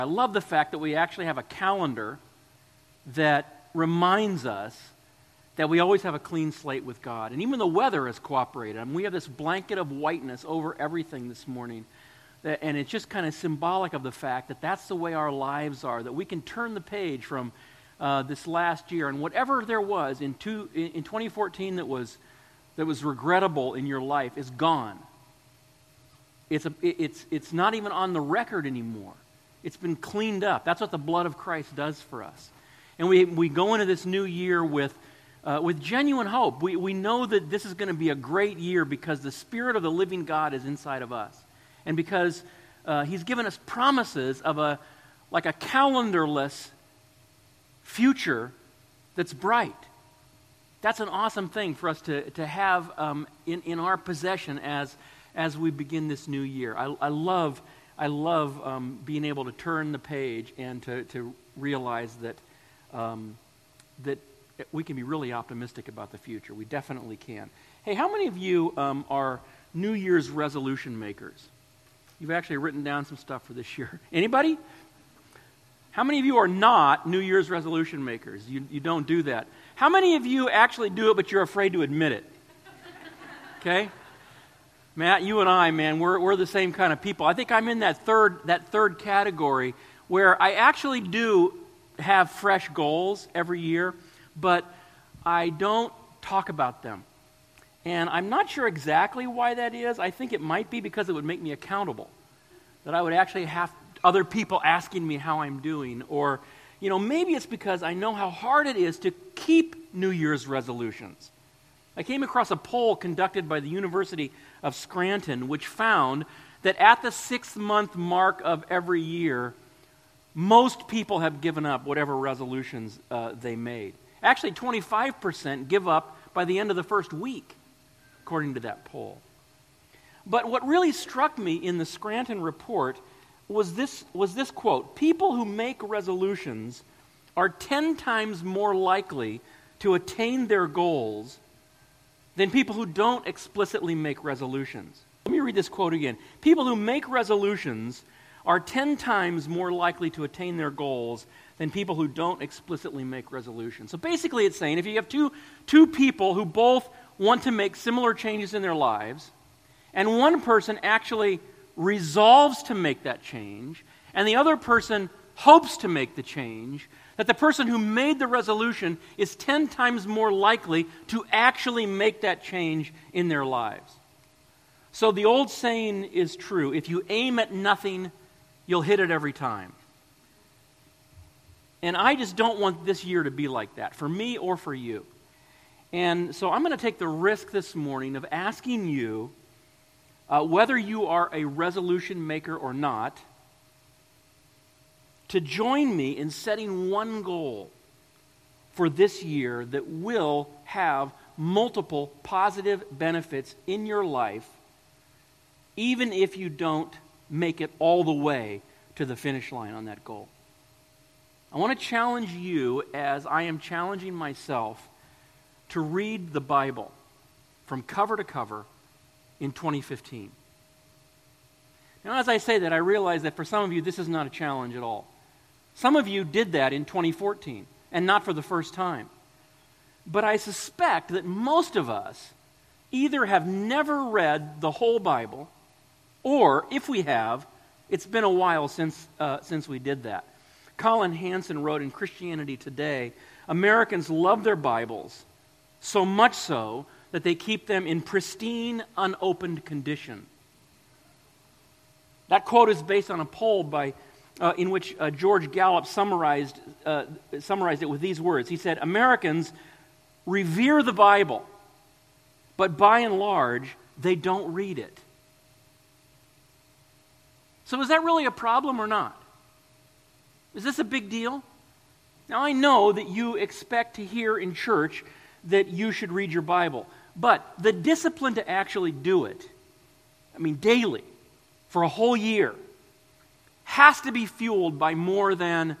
I love the fact that we actually have a calendar that reminds us that we always have a clean slate with God. And even the weather has cooperated. I mean, we have this blanket of whiteness over everything this morning. And it's just kind of symbolic of the fact that that's the way our lives are, that we can turn the page from this last year. And whatever there was in 2014 that was regrettable in your life is gone. It's not even on the record anymore. It's been cleaned up. That's what the blood of Christ does for us. And we go into this new year with genuine hope. We know that this is going to be a great year because the Spirit of the living God is inside of us. And because He's given us promises of a calendarless future that's bright. That's an awesome thing for us to have in our possession as we begin this new year. I love being able to turn the page and to realize that we can be really optimistic about the future. We definitely can. Hey, how many of you are New Year's resolution makers? You've actually written down some stuff for this year. Anybody? How many of you are not New Year's resolution makers? You don't do that. How many of you actually do it, but you're afraid to admit it? Okay? Matt, you and I, man, we're the same kind of people. I think I'm in that third category where I actually do have fresh goals every year, but I don't talk about them. And I'm not sure exactly why that is. I think it might be because it would make me accountable. That I would actually have other people asking me how I'm doing. Or, maybe it's because I know how hard it is to keep New Year's resolutions. I came across a poll conducted by the University of Scranton, which found that at the 6-month mark of every year, most people have given up whatever resolutions they made. Actually, 25% give up by the end of the first week, according to that poll. But what really struck me in the Scranton report was this quote: "People who make resolutions are 10 times more likely to attain their goals than people who don't explicitly make resolutions." Let me read this quote again. People who make resolutions are 10 times more likely to attain their goals than people who don't explicitly make resolutions. So basically it's saying if you have two people who both want to make similar changes in their lives, and one person actually resolves to make that change, and the other person hopes to make the change, that the person who made the resolution is 10 times more likely to actually make that change in their lives. So the old saying is true: if you aim at nothing, you'll hit it every time. And I just don't want this year to be like that, for me or for you. And so I'm going to take the risk this morning of asking you, whether you are a resolution maker or not, to join me in setting one goal for this year that will have multiple positive benefits in your life, even if you don't make it all the way to the finish line on that goal. I want to challenge you, as I am challenging myself, to read the Bible from cover to cover in 2015. Now, as I say that, I realize that for some of you, this is not a challenge at all. Some of you did that in 2014, and not for the first time. But I suspect that most of us either have never read the whole Bible, or if we have, it's been a while since we did that. Colin Hansen wrote in Christianity Today, Americans love their Bibles, so much so that they keep them in pristine, unopened condition. That quote is based on a poll in which George Gallup summarized it with these words. He said, Americans revere the Bible, but by and large, they don't read it. So is that really a problem or not? Is this a big deal? Now, I know that you expect to hear in church that you should read your Bible, but the discipline to actually do it, daily, for a whole year, has to be fueled by more than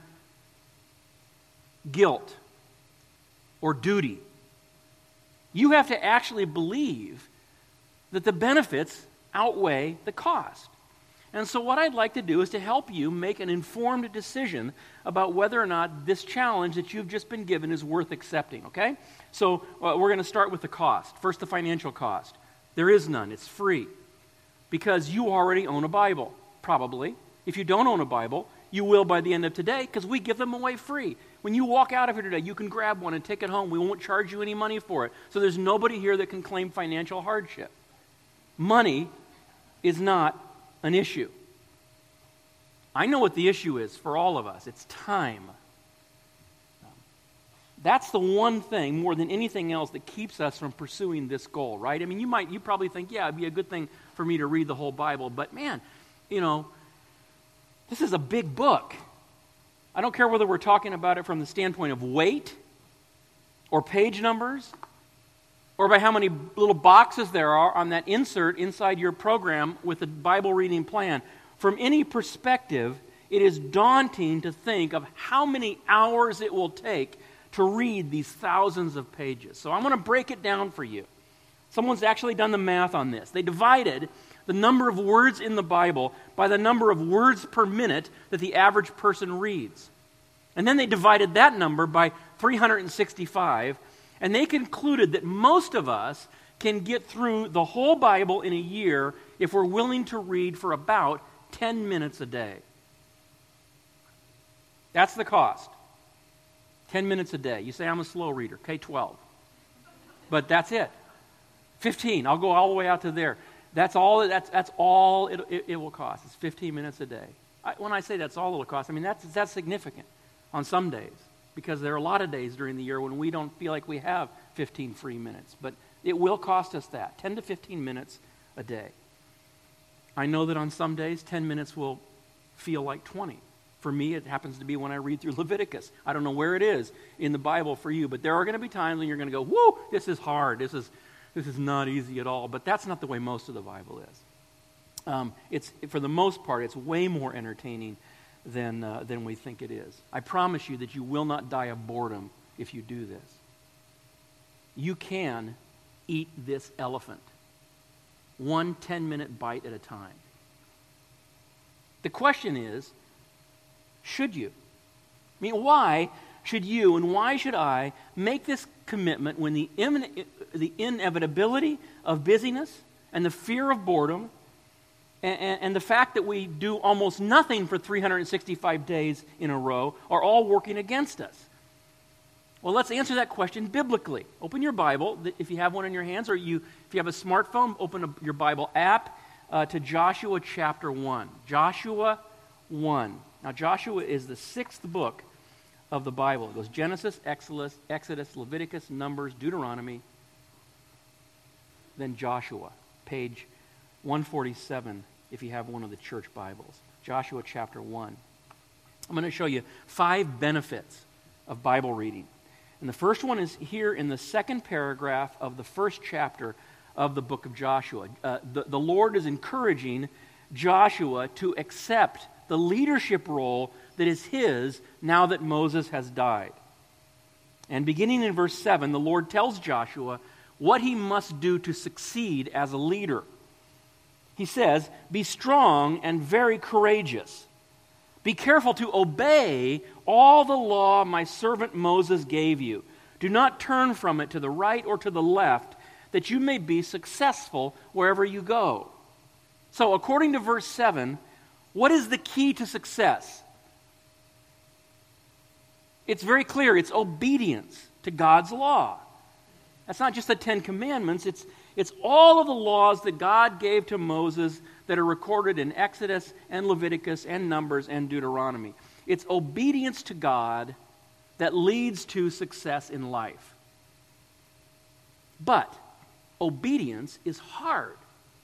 guilt or duty. You have to actually believe that the benefits outweigh the cost. And so what I'd like to do is to help you make an informed decision about whether or not this challenge that you've just been given is worth accepting, okay? So we're going to start with the cost. First, the financial cost. There is none. It's free. Because you already own a Bible, probably. If you don't own a Bible, you will by the end of today, because we give them away free. When you walk out of here today, you can grab one and take it home. We won't charge you any money for it. So there's nobody here that can claim financial hardship. Money is not an issue. I know what the issue is for all of us. It's time. That's the one thing more than anything else that keeps us from pursuing this goal, right? I mean, you probably think, yeah, it'd be a good thing for me to read the whole Bible, but man, this is a big book. I don't care whether we're talking about it from the standpoint of weight or page numbers or by how many little boxes there are on that insert inside your program with the Bible reading plan. From any perspective, it is daunting to think of how many hours it will take to read these thousands of pages. So I'm going to break it down for you. Someone's actually done the math on this. They divided the number of words in the Bible by the number of words per minute that the average person reads. And then they divided that number by 365, and they concluded that most of us can get through the whole Bible in a year if we're willing to read for about 10 minutes a day. That's the cost. 10 minutes a day. You say, I'm a slow reader. Okay, 12. But that's it. 15. I'll go all the way out to there. That's all it will cost. It's 15 minutes a day. When I say that's all it will cost, I mean that's significant on some days, because there are a lot of days during the year when we don't feel like we have 15 free minutes. But it will cost us that, 10 to 15 minutes a day. I know that on some days, 10 minutes will feel like 20. For me, it happens to be when I read through Leviticus. I don't know where it is in the Bible for you, but there are going to be times when you're going to go, whoo, this is hard. This is not easy at all. But that's not the way most of the Bible is. It's for the most part, it's way more entertaining than we think it is. I promise you that you will not die of boredom if you do this. You can eat this elephant, one 10-minute bite at a time. The question is, should you? I mean, why should you and why should I make this commitment when the inevitability of busyness and the fear of boredom and the fact that we do almost nothing for 365 days in a row are all working against us? Well, let's answer that question biblically. Open your Bible, if you have one in your hands, or if you have a smartphone, open your Bible app to Joshua chapter 1. Joshua 1. Now, Joshua is the 6th book of the Bible. It goes Genesis, Exodus, Leviticus, Numbers, Deuteronomy, then Joshua, page 147, if you have one of the church Bibles. Joshua chapter 1. I'm going to show you 5 benefits of Bible reading. And the first one is here in the second paragraph of the first chapter of the book of Joshua. The Lord is encouraging Joshua to accept the leadership role that is his now that Moses has died. And beginning in verse 7, the Lord tells Joshua what he must do to succeed as a leader. He says, "Be strong and very courageous. Be careful to obey all the law my servant Moses gave you. Do not turn from it to the right or to the left, that you may be successful wherever you go." So according to verse 7, what is the key to success? It's very clear. It's obedience to God's law. That's not just the 10 Commandments. It's all of the laws that God gave to Moses that are recorded in Exodus and Leviticus and Numbers and Deuteronomy. It's obedience to God that leads to success in life. But obedience is hard.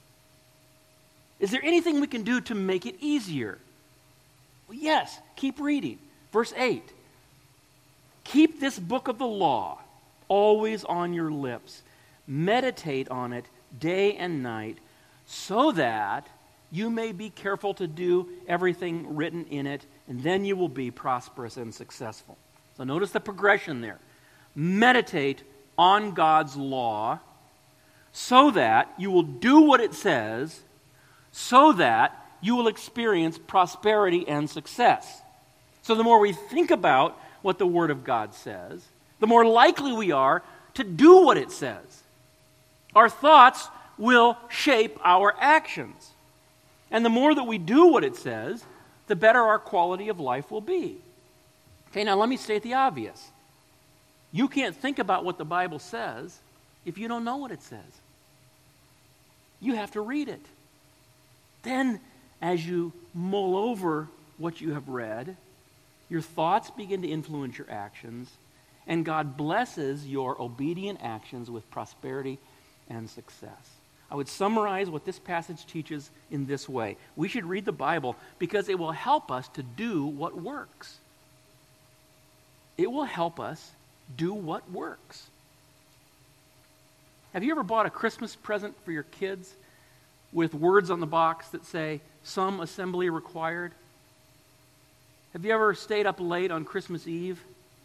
Is there anything we can do to make it easier? Well, yes. Keep reading. Verse 8. Keep this book of the law always on your lips. Meditate on it day and night, so that you may be careful to do everything written in it, and then you will be prosperous and successful. So notice the progression there. Meditate on God's law so that you will do what it says, so that you will experience prosperity and success. So the more we think about what the Word of God says, the more likely we are to do what it says. Our thoughts will shape our actions. And the more that we do what it says, the better our quality of life will be. Okay, now let me state the obvious. You can't think about what the Bible says if you don't know what it says. You have to read it. Then, as you mull over what you have read, your thoughts begin to influence your actions, and God blesses your obedient actions with prosperity and success. I would summarize what this passage teaches in this way. We should read the Bible because it will help us to do what works. It will help us do what works. Have you ever bought a Christmas present for your kids with words on the box that say, "Some assembly required"? Have you ever stayed up late on Christmas Eve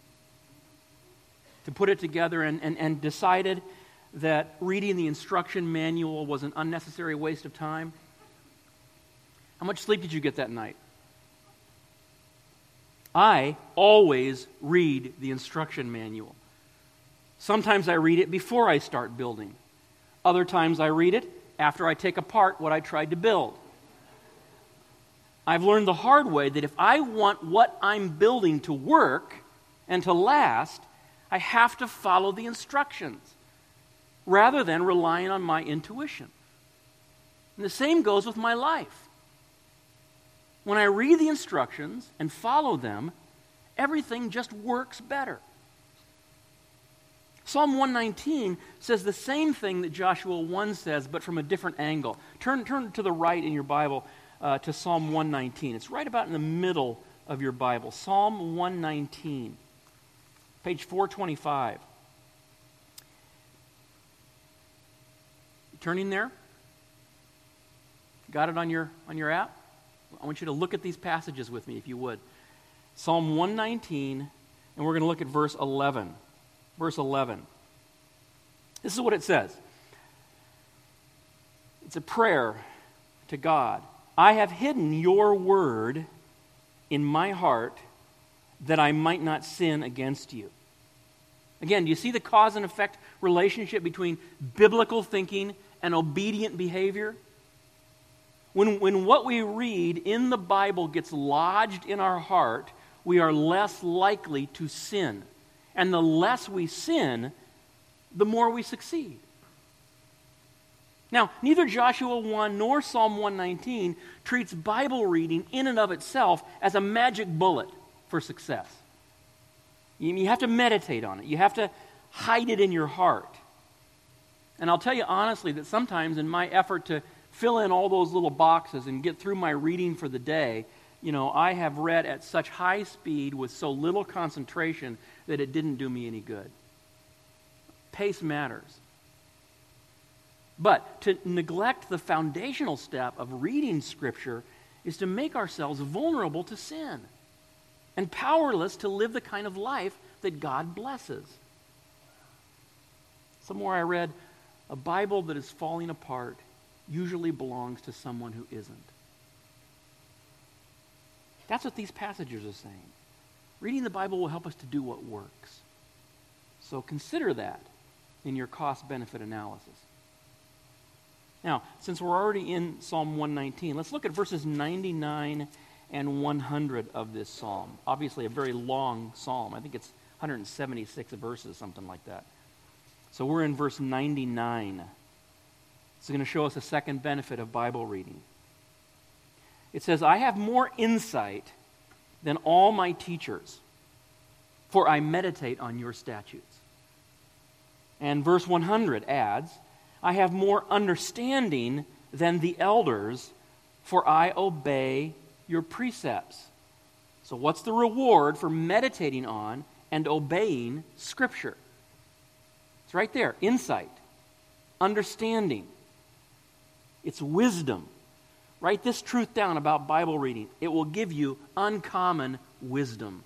to put it together and decided that reading the instruction manual was an unnecessary waste of time? How much sleep did you get that night? I always read the instruction manual. Sometimes I read it before I start building. Other times I read it after I take apart what I tried to build. I've learned the hard way that if I want what I'm building to work and to last, I have to follow the instructions rather than relying on my intuition. And the same goes with my life. When I read the instructions and follow them, everything just works better. Psalm 119 says the same thing that Joshua 1 says, but from a different angle. Turn to the right in your Bible to Psalm 119. It's right about in the middle of your Bible. Psalm 119, page 425. You turning there? Got it on your app? I want you to look at these passages with me, if you would. Psalm 119, and we're going to look at verse 11. Verse 11. This is what it says. It's a prayer to God. I have hidden your word in my heart that I might not sin against you. Again, do you see the cause and effect relationship between biblical thinking and obedient behavior? When what we read in the Bible gets lodged in our heart, we are less likely to sin. And the less we sin, the more we succeed. Now, neither Joshua 1 nor Psalm 119 treats Bible reading in and of itself as a magic bullet for success. You have to meditate on it. You have to hide it in your heart. And I'll tell you honestly that sometimes in my effort to fill in all those little boxes and get through my reading for the day, I have read at such high speed with so little concentration that it didn't do me any good. Pace matters. But to neglect the foundational step of reading Scripture is to make ourselves vulnerable to sin and powerless to live the kind of life that God blesses. Somewhere I read, a Bible that is falling apart usually belongs to someone who isn't. That's what these passages are saying. Reading the Bible will help us to do what works. So consider that in your cost-benefit analysis. Now, since we're already in Psalm 119, let's look at verses 99 and 100 of this psalm. Obviously a very long psalm. I think it's 176 verses, something like that. So we're in verse 99. It's going to show us a second benefit of Bible reading. It says, I have more insight than all my teachers, for I meditate on your statutes. And verse 100 adds, I have more understanding than the elders, for I obey your precepts. So what's the reward for meditating on and obeying Scripture? It's right there, insight, understanding. It's wisdom. Write this truth down about Bible reading. It will give you uncommon wisdom.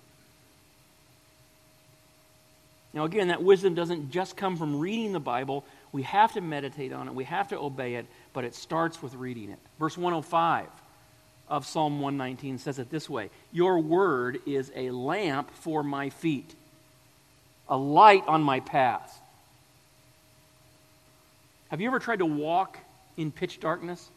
Now again, that wisdom doesn't just come from reading the Bible. We have to meditate on it. We have to obey it, but it starts with reading it. Verse 105. of Psalm 119 says it this way: your word is a lamp for my feet, a light on my path. Have you ever tried to walk in pitch darkness?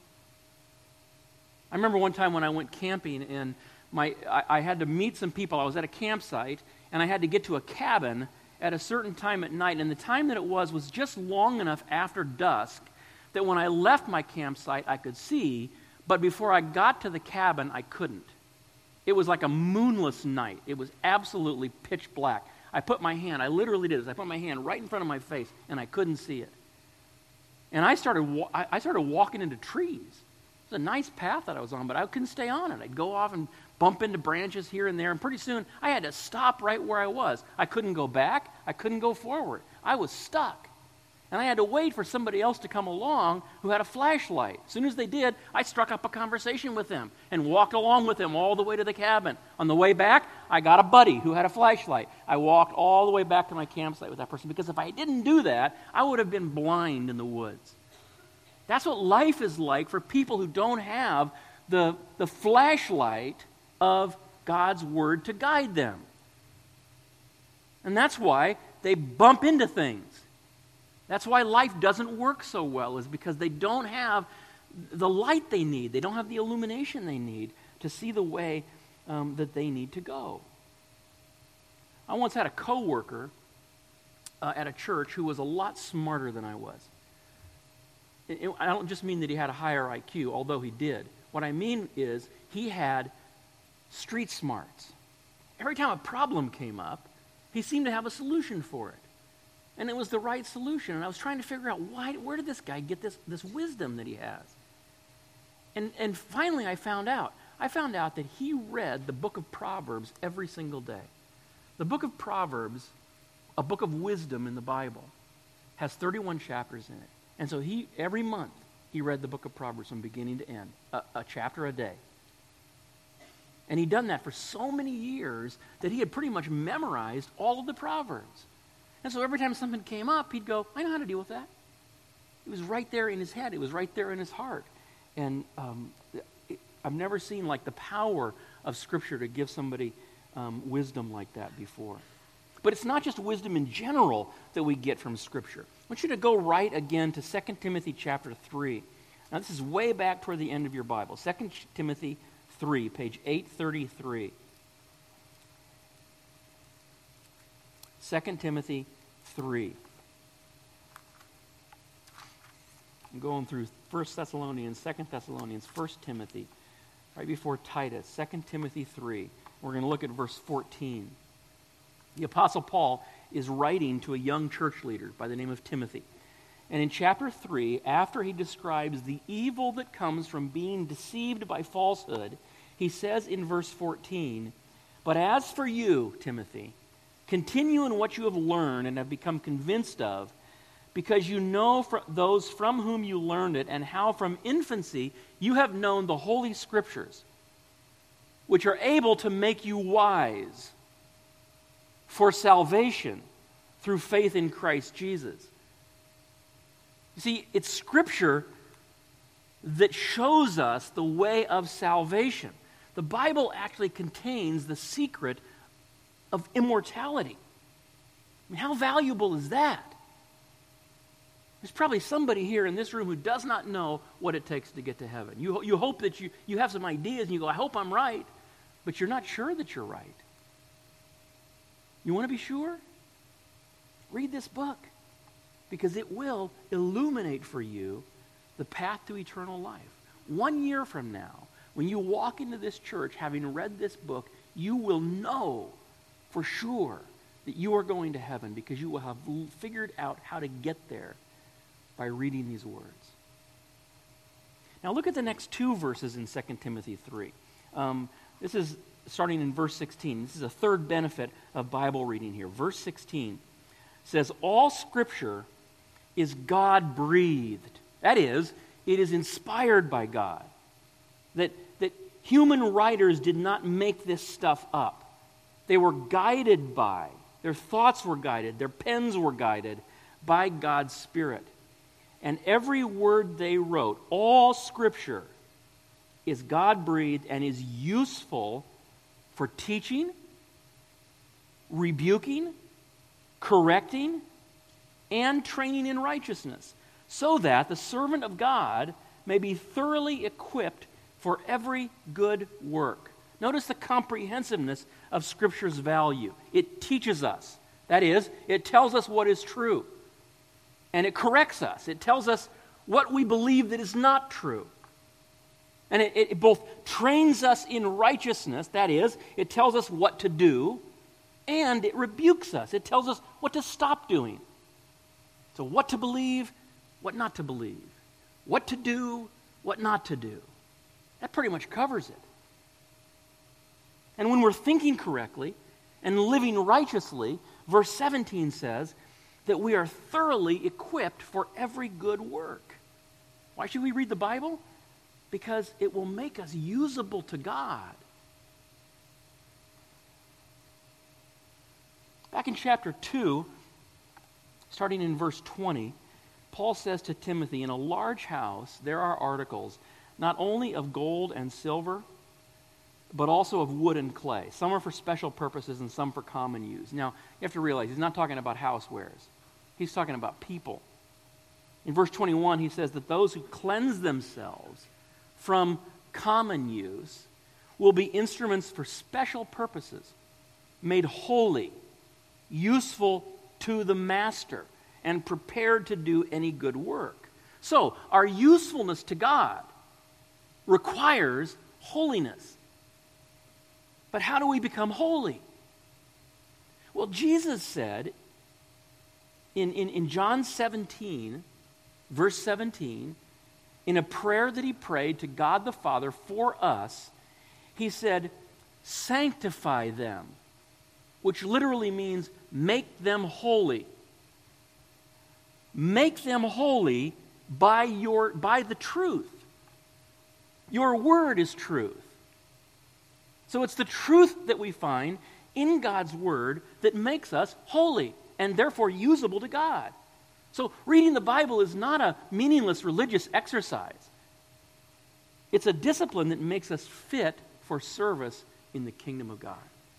I remember one time when I went camping and I had to meet some people. I was at a campsite and I had to get to a cabin at a certain time at night, and the time that it was just long enough after dusk that when I left my campsite I could see, but before I got to the cabin I couldn't. It was like a moonless night. It was absolutely pitch black. I literally did this. I put my hand right in front of my face and I couldn't see it. And I started walking into trees. It was a nice path that I was on, but I couldn't stay on it. I'd go off and bump into branches here and there, and pretty soon I had to stop right where I was. I couldn't go back. I couldn't go forward. I was stuck. And I had to wait for somebody else to come along who had a flashlight. As soon as they did, I struck up a conversation with them and walked along with them all the way to the cabin. On the way back, I got a buddy who had a flashlight. I walked all the way back to my campsite with that person, because if I didn't do that, I would have been blind in the woods. That's what life is like for people who don't have the flashlight of God's Word to guide them. And that's why they bump into things. That's why life doesn't work so well, is because they don't have the light they need. They don't have the illumination they need to see the way that they need to go. I once had a coworker at a church who was a lot smarter than I was. I don't just mean that he had a higher IQ, although he did. What I mean is he had street smarts. Every time a problem came up, he seemed to have a solution for it. And it was the right solution. And I was trying to figure out where did this guy get this wisdom that he has? And finally I found out. I found out that he read the book of Proverbs every single day. The book of Proverbs, a book of wisdom in the Bible, has 31 chapters in it. And so every month he read the book of Proverbs from beginning to end, a chapter a day. And he'd done that for so many years that he had pretty much memorized all of the Proverbs. And so every time something came up, he'd go, I know how to deal with that. It was right there in his head. It was right there in his heart. And I've never seen like the power of Scripture to give somebody wisdom like that before. But it's not just wisdom in general that we get from Scripture. I want you to go right again to 2 Timothy chapter 3. Now this is way back toward the end of your Bible. 2 Timothy 3, page 833. 2 Timothy 3. I'm going through 1 Thessalonians, 2 Thessalonians, 1 Timothy, right before Titus, 2 Timothy 3. We're going to look at verse 14. The Apostle Paul is writing to a young church leader by the name of Timothy. And in chapter 3, after he describes the evil that comes from being deceived by falsehood, he says in verse 14, "But as for you, Timothy, continue in what you have learned and have become convinced of, because you know those from whom you learned it, and how from infancy you have known the Holy Scriptures, which are able to make you wise for salvation through faith in Christ Jesus." You see, it's Scripture that shows us the way of salvation. The Bible actually contains the secret of immortality. I mean, how valuable is that? There's probably somebody here in this room who does not know what it takes to get to heaven. You hope that you have some ideas and you go, I hope I'm right, but you're not sure that you're right. You want to be sure? Read this book, because it will illuminate for you the path to eternal life. 1 year from now, when you walk into this church having read this book, you will know for sure that you are going to heaven, because you will have figured out how to get there by reading these words. Now look at the next two verses in 2 Timothy 3. This is starting in verse 16. This is a third benefit of Bible reading here. Verse 16 says, all Scripture is God-breathed. That is, it is inspired by God. That human writers did not make this stuff up. They were guided by, their thoughts were guided, their pens were guided by God's Spirit. And every word they wrote, all Scripture, is God-breathed and is useful for teaching, rebuking, correcting, and training in righteousness, so that the servant of God may be thoroughly equipped for every good work. Notice the comprehensiveness of Scripture's value. It teaches us. That is, it tells us what is true. And it corrects us. It tells us what we believe that is not true. And it both trains us in righteousness, that is, it tells us what to do, and it rebukes us. It tells us what to stop doing. So what to believe, what not to believe. What to do, what not to do. That pretty much covers it. And when we're thinking correctly and living righteously, verse 17 says that we are thoroughly equipped for every good work. Why should we read the Bible? Because it will make us usable to God. Back in chapter 2, starting in verse 20, Paul says to Timothy, in a large house there are articles, not only of gold and silver, but also of wood and clay. Some are for special purposes and some for common use. Now, you have to realize he's not talking about housewares. He's talking about people. In verse 21, he says that those who cleanse themselves from common use will be instruments for special purposes, made holy, useful to the master, and prepared to do any good work. So, our usefulness to God requires holiness. But how do we become holy? Well, Jesus said in John 17, verse 17, in a prayer that he prayed to God the Father for us, he said, sanctify them, which literally means make them holy. Make them holy by the truth. Your word is truth. So it's the truth that we find in God's word that makes us holy and therefore usable to God. So reading the Bible is not a meaningless religious exercise. It's a discipline that makes us fit for service in the kingdom of God.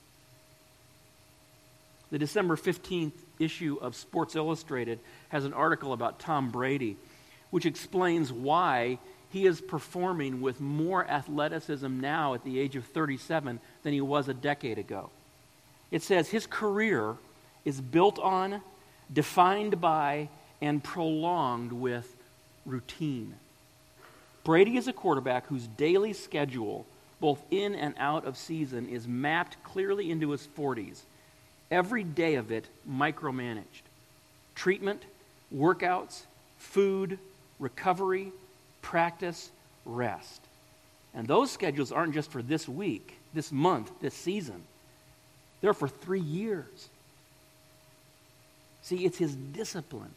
The December 15th issue of Sports Illustrated has an article about Tom Brady, which explains why he is performing with more athleticism now at the age of 37 than he was a decade ago. It says his career is built on, defined by, and prolonged with routine. Brady is a quarterback whose daily schedule, both in and out of season, is mapped clearly into his 40s. Every day of it micromanaged. Treatment, workouts, food, recovery, practice, rest. And those schedules aren't just for this week, this month, this season. They're for 3 years. See, it's his discipline.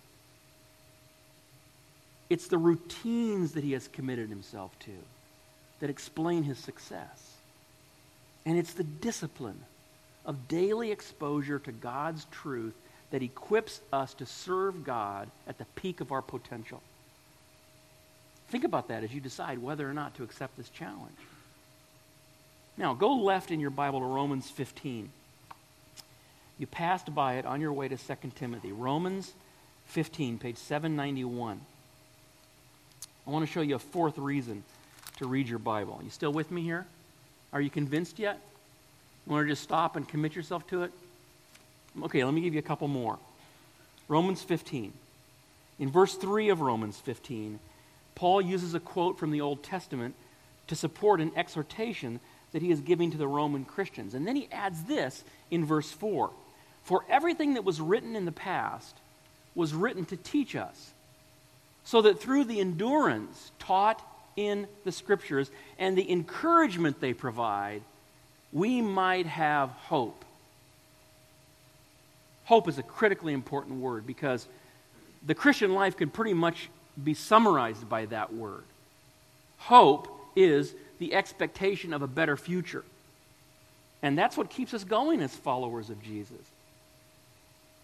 It's the routines that he has committed himself to that explain his success. And it's the discipline of daily exposure to God's truth that equips us to serve God at the peak of our potential. Think about that as you decide whether or not to accept this challenge. Now, go left in your Bible to Romans 15. You passed by it on your way to 2 Timothy. Romans 15, page 791. I want to show you a fourth reason to read your Bible. You still with me here? Are you convinced yet? You want to just stop and commit yourself to it? Okay, let me give you a couple more. Romans 15. In verse 3 of Romans 15, Paul uses a quote from the Old Testament to support an exhortation that he is giving to the Roman Christians. And then he adds this in verse 4. For everything that was written in the past was written to teach us, so that through the endurance taught in the Scriptures and the encouragement they provide, we might have hope. Hope is a critically important word because the Christian life can pretty much be summarized by that word. Hope is the expectation of a better future. And that's what keeps us going as followers of Jesus.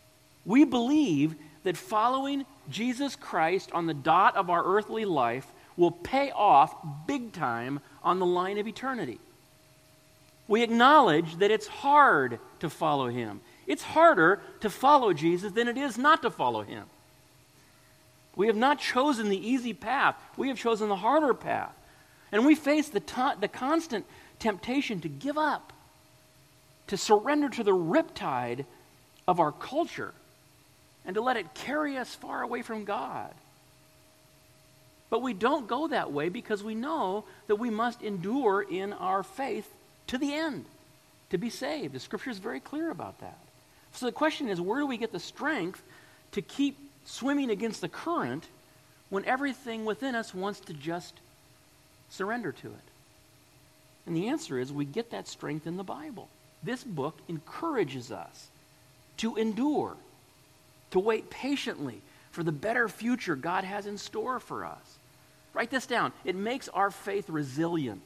We believe that following Jesus Christ on the dot of our earthly life will pay off big time on the line of eternity. We acknowledge that it's hard to follow him. It's harder to follow Jesus than it is not to follow him. We have not chosen the easy path. We have chosen the harder path. And we face the constant temptation to give up, to surrender to the riptide of our culture, and to let it carry us far away from God. But we don't go that way because we know that we must endure in our faith to the end to be saved. The Scripture is very clear about that. So the question is, where do we get the strength to keep swimming against the current when everything within us wants to just surrender to it? And the answer is, we get that strength in the Bible. This book encourages us to endure, to wait patiently for the better future God has in store for us. Write this down. It makes our faith resilient.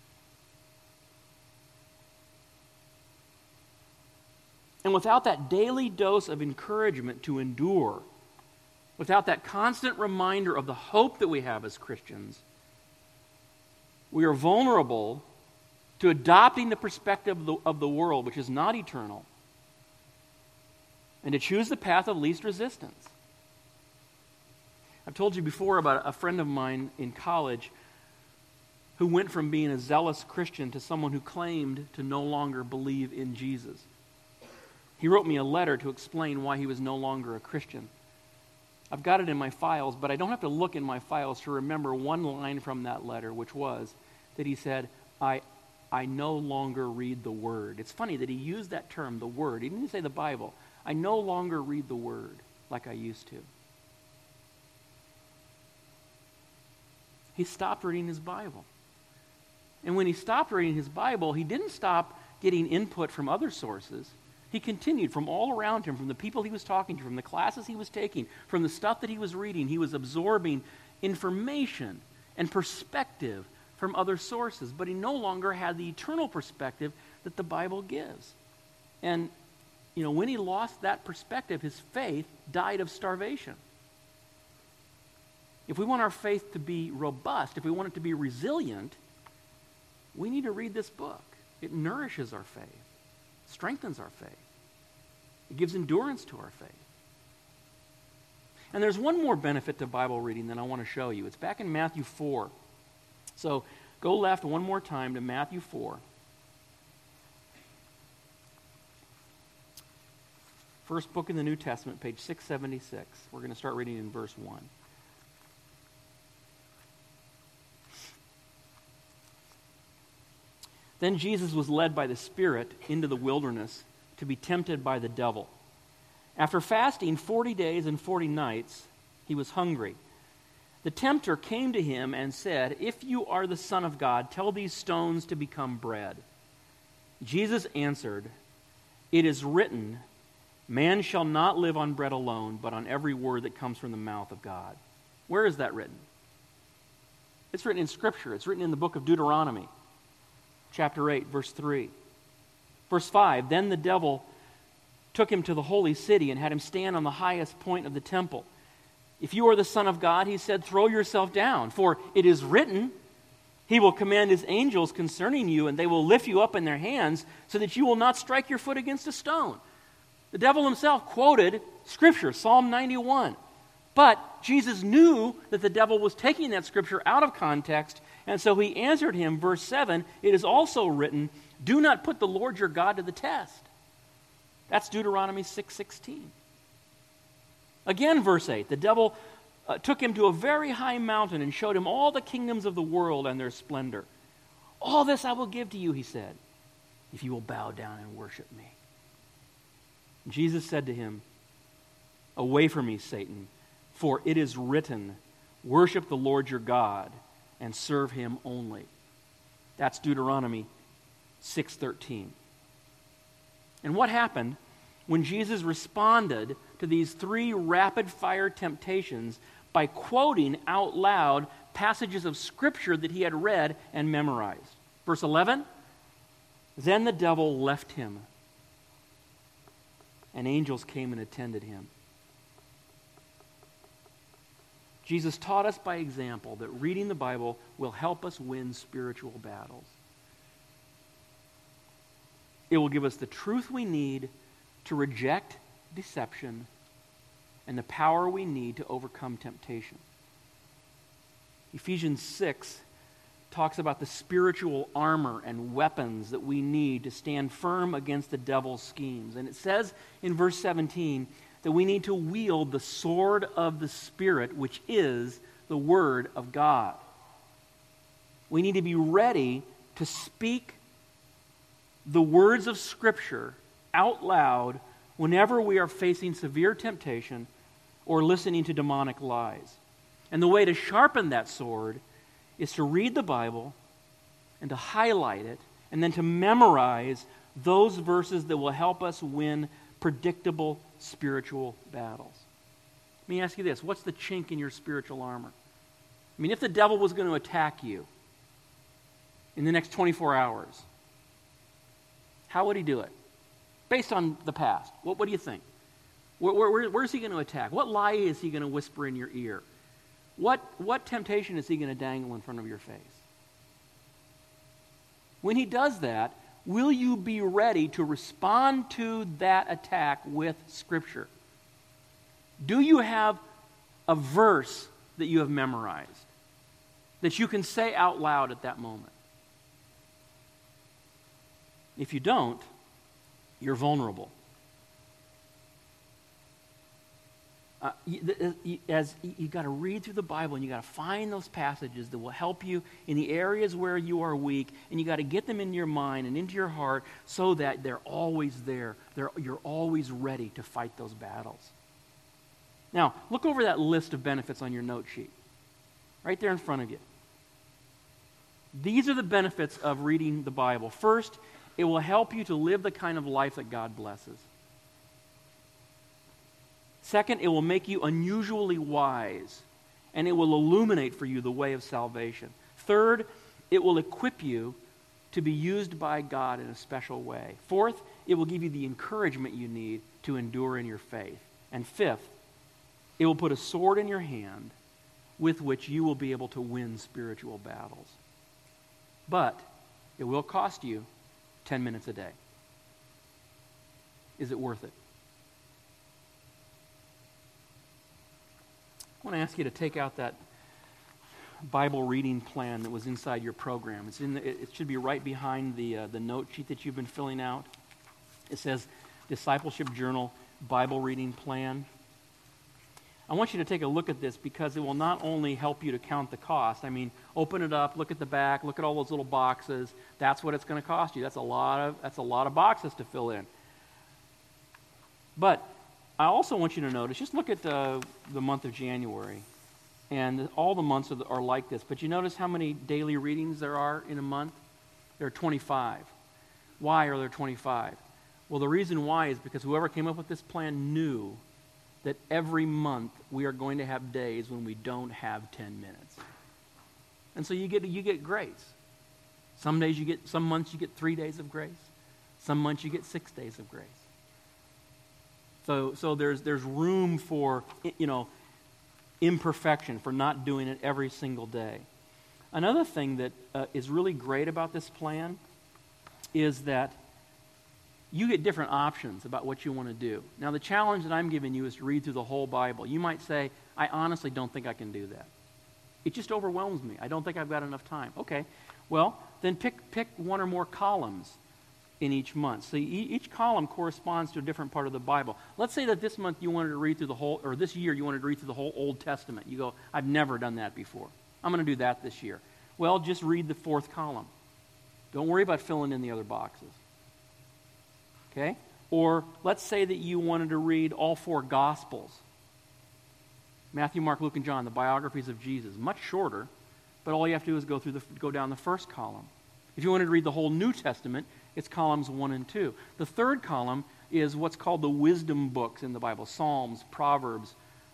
And without that daily dose of encouragement to endure, without that constant reminder of the hope that we have as Christians, we are vulnerable to adopting the perspective of the world, which is not eternal, and to choose the path of least resistance. I've told you before about a friend of mine in college who went from being a zealous Christian to someone who claimed to no longer believe in Jesus. He wrote me a letter to explain why he was no longer a Christian. I've got it in my files, but I don't have to look in my files to remember one line from that letter, which was that he said, I no longer read the Word. It's funny that he used that term, the Word. He didn't say the Bible. I no longer read the Word like I used to. He stopped reading his Bible. And when he stopped reading his Bible, he didn't stop getting input from other sources. He continued from all around him, from the people he was talking to, from the classes he was taking, from the stuff that he was reading. He was absorbing information and perspective from other sources, but he no longer had the eternal perspective that the Bible gives. And, when he lost that perspective, his faith died of starvation. If we want our faith to be robust, if we want it to be resilient, we need to read this book. It nourishes our faith, strengthens our faith. It gives endurance to our faith. And there's one more benefit to Bible reading that I want to show you. It's back in Matthew 4. So go left one more time to Matthew 4. First book in the New Testament, page 676. We're going to start reading in verse 1. Then Jesus was led by the Spirit into the wilderness to be tempted by the devil. After fasting 40 days and 40 nights, he was hungry. The tempter came to him and said, "If you are the Son of God, tell these stones to become bread." Jesus answered, "It is written, man shall not live on bread alone, but on every word that comes from the mouth of God." Where is that written? It's written in Scripture. It's written in the book of Deuteronomy, chapter 8, verse 3. Verse 5, then the devil took him to the holy city and had him stand on the highest point of the temple. "If you are the Son of God," he said, "throw yourself down, for it is written, he will command his angels concerning you, and they will lift you up in their hands so that you will not strike your foot against a stone." The devil himself quoted Scripture, Psalm 91. But Jesus knew that the devil was taking that Scripture out of context, and so he answered him, verse 7, "It is also written, do not put the Lord your God to the test." That's Deuteronomy 6:16. Again, verse 8, the devil took him to a very high mountain and showed him all the kingdoms of the world and their splendor. "All this I will give to you," he said, "if you will bow down and worship me." And Jesus said to him, "Away from me, Satan, for it is written, worship the Lord your God and serve him only." That's Deuteronomy 6:13. And what happened when Jesus responded to these three rapid-fire temptations by quoting out loud passages of Scripture that he had read and memorized? Verse 11, then the devil left him, and angels came and attended him. Jesus taught us by example that reading the Bible will help us win spiritual battles. It will give us the truth we need to reject deception and the power we need to overcome temptation. Ephesians 6 talks about the spiritual armor and weapons that we need to stand firm against the devil's schemes. And it says in verse 17 that we need to wield the sword of the Spirit, which is the Word of God. We need to be ready to speak the words of Scripture out loud whenever we are facing severe temptation or listening to demonic lies. And the way to sharpen that sword is to read the Bible and to highlight it and then to memorize those verses that will help us win predictable spiritual battles. Let me ask you this. What's the chink in your spiritual armor? I mean, if the devil was going to attack you in the next 24 hours, how would he do it? Based on the past, what do you think? Where's he going to attack? What lie is he going to whisper in your ear? What temptation is he going to dangle in front of your face? When he does that, will you be ready to respond to that attack with Scripture? Do you have a verse that you have memorized that you can say out loud at that moment? If you don't, you're vulnerable. You got to read through the Bible and you got to find those passages that will help you in the areas where you are weak, and you got to get them into your mind and into your heart so that they're always there. You're always ready to fight those battles. Now, look over that list of benefits on your note sheet, right there in front of you. These are the benefits of reading the Bible. First, it will help you to live the kind of life that God blesses. Second, it will make you unusually wise, and it will illuminate for you the way of salvation. Third, it will equip you to be used by God in a special way. Fourth, it will give you the encouragement you need to endure in your faith. And fifth, it will put a sword in your hand with which you will be able to win spiritual battles. But it will cost you 10 minutes a day. Is it worth it? I want to ask you to take out that Bible reading plan that was inside your program. It should be right behind the note sheet that you've been filling out. It says Discipleship Journal Bible Reading Plan. I want you to take a look at this because it will not only help you to count the cost. I mean, open it up, look at the back, look at all those little boxes. That's what it's going to cost you. That's a lot of boxes to fill in. But I also want you to notice, just look at the month of January. And all the months are like this. But you notice how many daily readings there are in a month? There are 25. Why are there 25? Well, the reason why is because whoever came up with this plan knew that every month we are going to have days when we don't have 10 minutes. And so you get grace. Some months you get 3 days of grace. Some months you get 6 days of grace. So there's room for, imperfection, for not doing it every single day. Another thing that is really great about this plan is that you get different options about what you want to do. Now, the challenge that I'm giving you is to read through the whole Bible. You might say, I honestly don't think I can do that. It just overwhelms me. I don't think I've got enough time. Okay, well, then pick one or more columns in each month. So each column corresponds to a different part of the Bible. Let's say that this month you wanted to read through the whole, or this year you wanted to read through the whole Old Testament. You go, I've never done that before. I'm going to do that this year. Well, just read the fourth column. Don't worry about filling in the other boxes. Okay? Or let's say that you wanted to read all four Gospels. Matthew, Mark, Luke, and John, the biographies of Jesus. Much shorter, but all you have to do is go down the first column. If you wanted to read the whole New Testament, it's columns 1 and 2. The third column is what's called the wisdom books in the Bible. Psalms, Proverbs,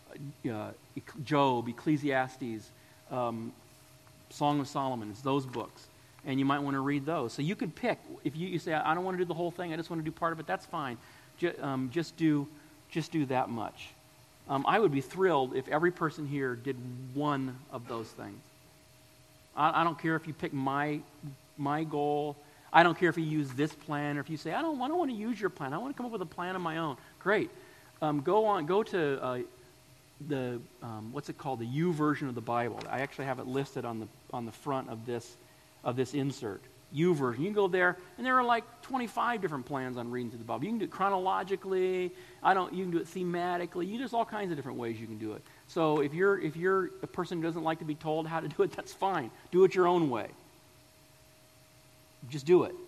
Job, Ecclesiastes, Song of Solomon. It's those books. And you might want to read those. So you could pick. If you say, I don't want to do the whole thing, I just want to do part of it, that's fine. Just do that much. I would be thrilled if every person here did one of those things. I don't care if you pick my goal. I don't care if you use this plan, or if you say, I don't want to use your plan. I want to come up with a plan of my own. Great. Go to the what's it called? The U version of the Bible. I actually have it listed on the front of this insert. U version. You can go there, and there are like 25 different plans on reading through the Bible. You can do it chronologically. You can do it thematically. There's all kinds of different ways you can do it. So if you're a person who doesn't like to be told how to do it, that's fine. Do it your own way. Just do it.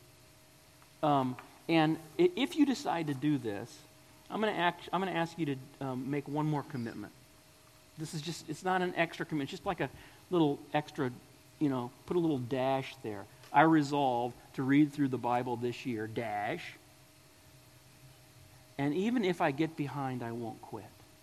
And if you decide to do this, I'm going to ask you to make one more commitment. It's not an extra commitment. It's just like a little extra, put a little dash there. I resolve to read through the Bible this year, dash. And even if I get behind, I won't quit.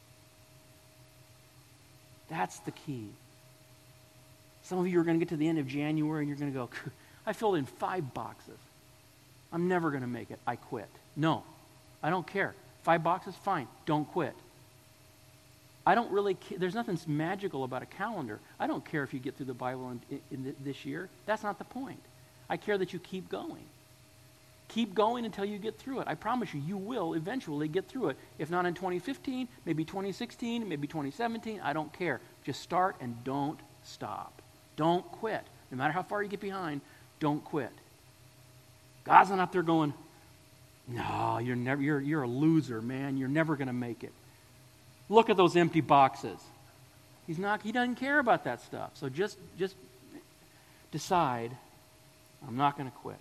That's the key. Some of you are going to get to the end of January and you're going to go, I filled in 5 boxes. I'm never going to make it. I quit. No, I don't care. 5 boxes, fine. Don't quit. I don't really care. There's nothing magical about a calendar. I don't care if you get through the Bible in this year. That's not the point. I care that you keep going. Keep going until you get through it. I promise you, you will eventually get through it. If not in 2015, maybe 2016, maybe 2017, I don't care. Just start and don't stop. Don't quit. No matter how far you get behind, don't quit. God's not up there going, no, you're a loser, man. You're never going to make it. Look at those empty boxes. He doesn't care about that stuff. So just decide, I'm not going to quit.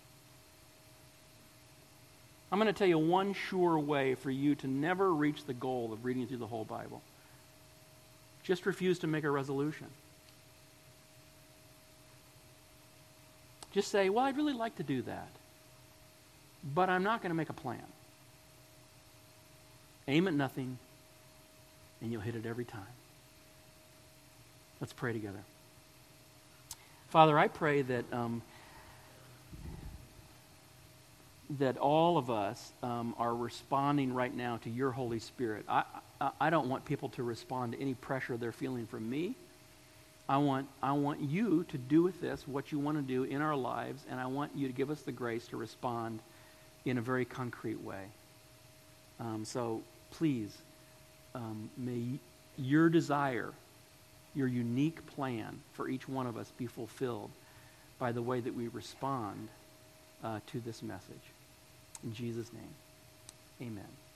I'm going to tell you one sure way for you to never reach the goal of reading through the whole Bible. Just refuse to make a resolution. Just say, well, I'd really like to do that, but I'm not going to make a plan. Aim at nothing, and you'll hit it every time. Let's pray together. Father, I pray that that all of us are responding right now to your Holy Spirit. I don't want people to respond to any pressure they're feeling from me. I want you to do with this what you want to do in our lives, and I want you to give us the grace to respond in a very concrete way. So please, may your desire, your unique plan for each one of us be fulfilled by the way that we respond to this message. In Jesus' name, amen.